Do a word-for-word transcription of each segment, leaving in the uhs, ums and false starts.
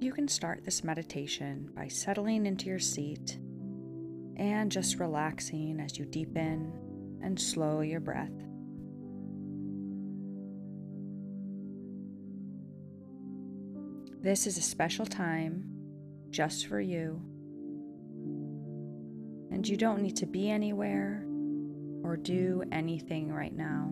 You can start this meditation by settling into your seat and just relaxing as you deepen and slow your breath. This is a special time just for you, and you don't need to be anywhere or do anything right now.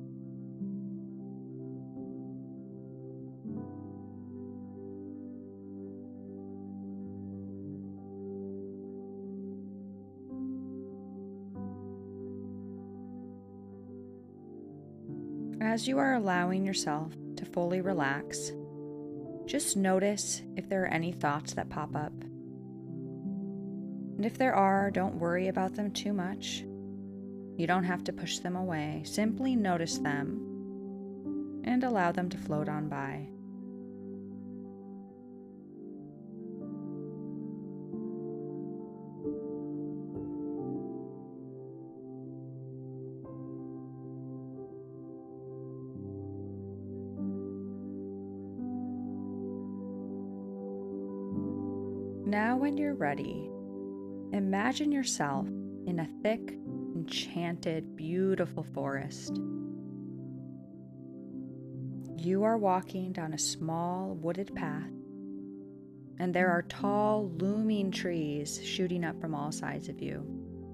As you are allowing yourself to fully relax, just notice if there are any thoughts that pop up. And if there are, don't worry about them too much. You don't have to push them away. Simply notice them and allow them to float on by. Now, when you're ready, imagine yourself in a thick, enchanted, beautiful forest. You are walking down a small wooded path, and there are tall, looming trees shooting up from all sides of you.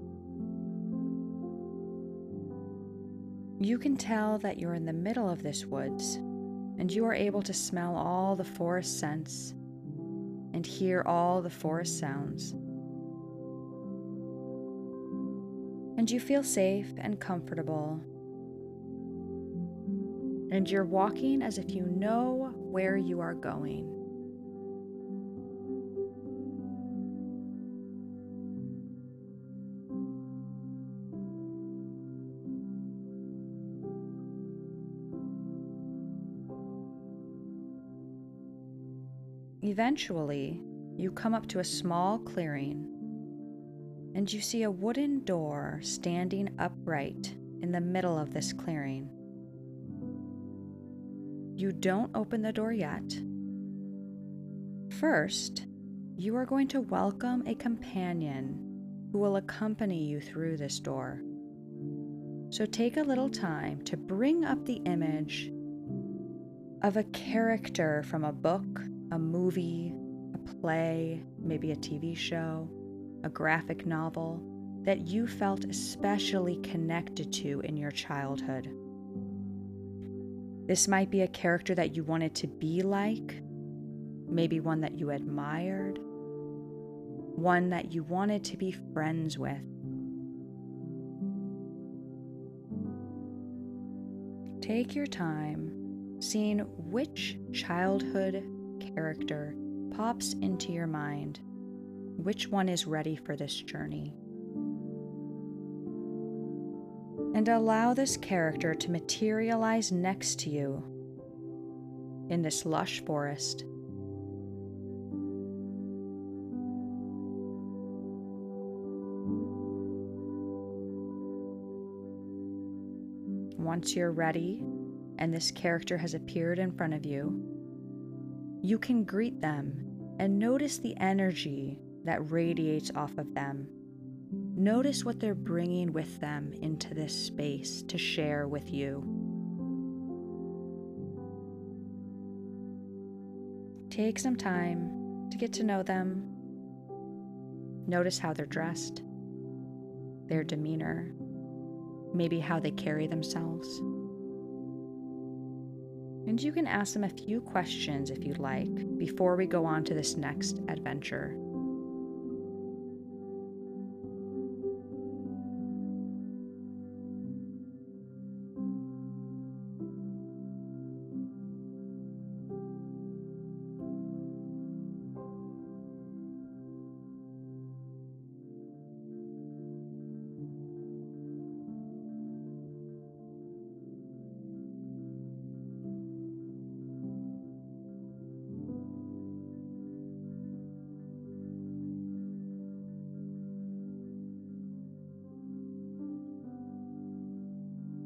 You can tell that you're in the middle of this woods, and you are able to smell all the forest scents and hear all the forest sounds. And you feel safe and comfortable. And you're walking as if you know where you are going. Eventually, you come up to a small clearing, and you see a wooden door standing upright in the middle of this clearing. You don't open the door yet. First, you are going to welcome a companion who will accompany you through this door. So take a little time to bring up the image of a character from a book, a movie, a play, maybe a T V show, a graphic novel that you felt especially connected to in your childhood. This might be a character that you wanted to be like, maybe one that you admired, one that you wanted to be friends with. Take your time seeing which childhood character pops into your mind, which one is ready for this journey. And allow this character to materialize next to you in this lush forest. Once you're ready and this character has appeared in front of you, you can greet them and notice the energy that radiates off of them. Notice what they're bringing with them into this space to share with you. Take some time to get to know them. Notice how they're dressed, their demeanor, maybe how they carry themselves. And you can ask them a few questions if you'd like before we go on to this next adventure.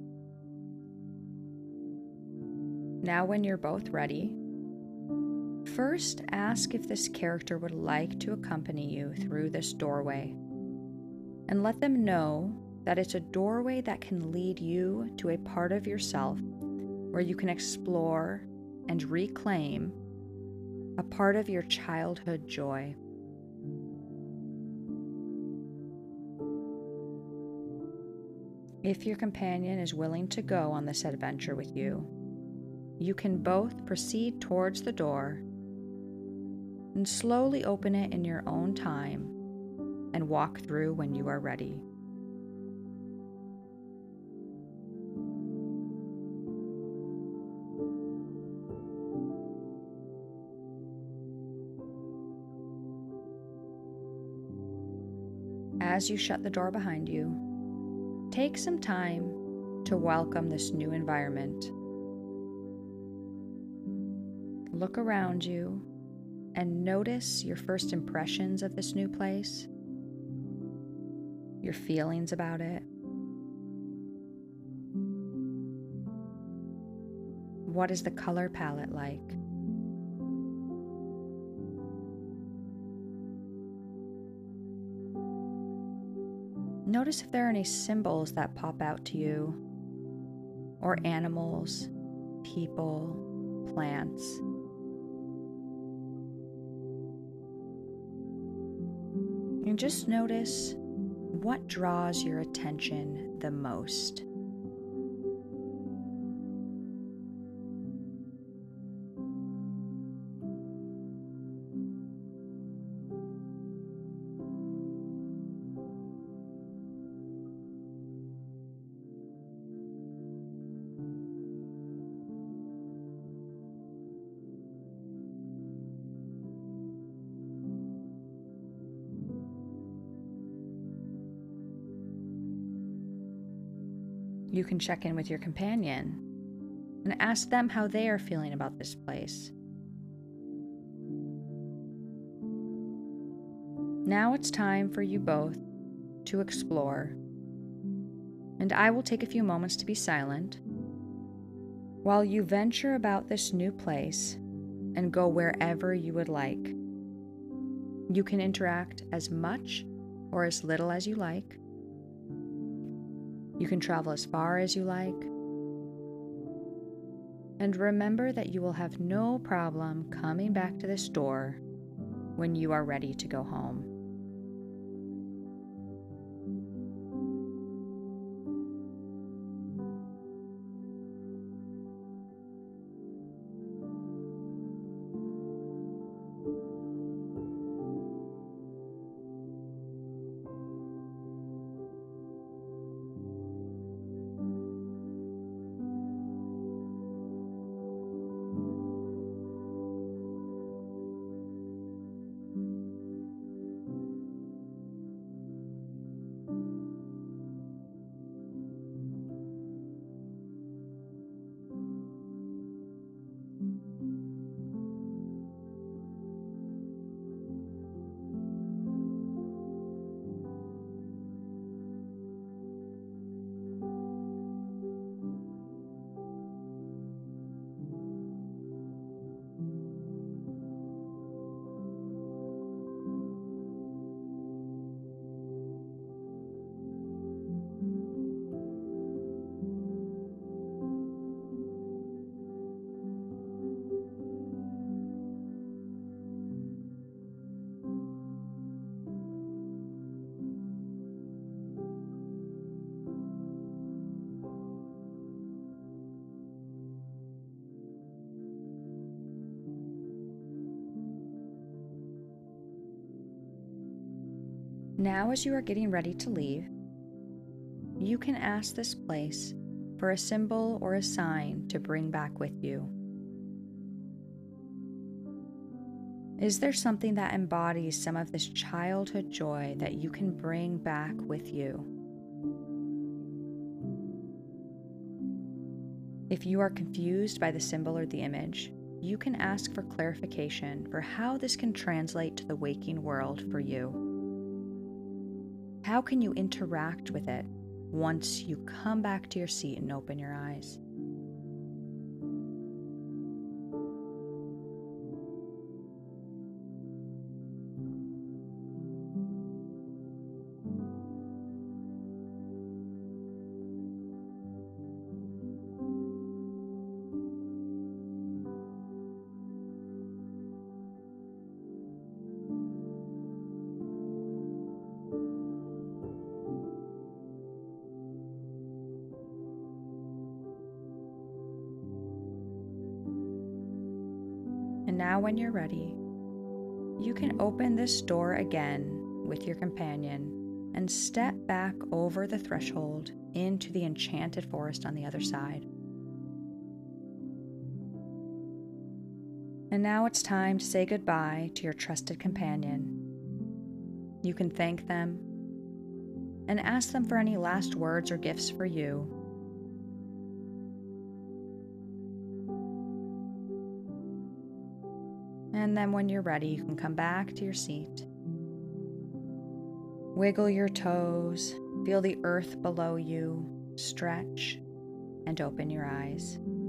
Now, when you're both ready, First, ask if this character would like to accompany you through this doorway, and let them know that it's a doorway that can lead you to a part of yourself where you can explore and reclaim a part of your childhood joy. If your companion is willing to go on this adventure with you, you can both proceed towards the door and slowly open it in your own time and walk through when you are ready. As you shut the door behind you, take some time to welcome this new environment. Look around you and notice your first impressions of this new place, your feelings about it. What is the color palette like? Notice if there are any symbols that pop out to you, or animals, people, plants. And just notice what draws your attention the most. You can check in with your companion and ask them how they are feeling about this place. Now it's time for you both to explore, and I will take a few moments to be silent while you venture about this new place and go wherever you would like. You can interact as much or as little as you like. You can travel as far as you like. And remember that you will have no problem coming back to this door when you are ready to go home. Now, as you are getting ready to leave, you can ask this place for a symbol or a sign to bring back with you. Is there something that embodies some of this childhood joy that you can bring back with you? If you are confused by the symbol or the image, you can ask for clarification for how this can translate to the waking world for you. How can you interact with it once you come back to your seat and open your eyes? now, when you're ready, you can open this door again with your companion and step back over the threshold into the enchanted forest on the other side. And now it's time to say goodbye to your trusted companion. You can thank them and ask them for any last words or gifts for you. And then when you're ready, you can come back to your seat. Wiggle your toes, feel the earth below you, stretch, and open your eyes.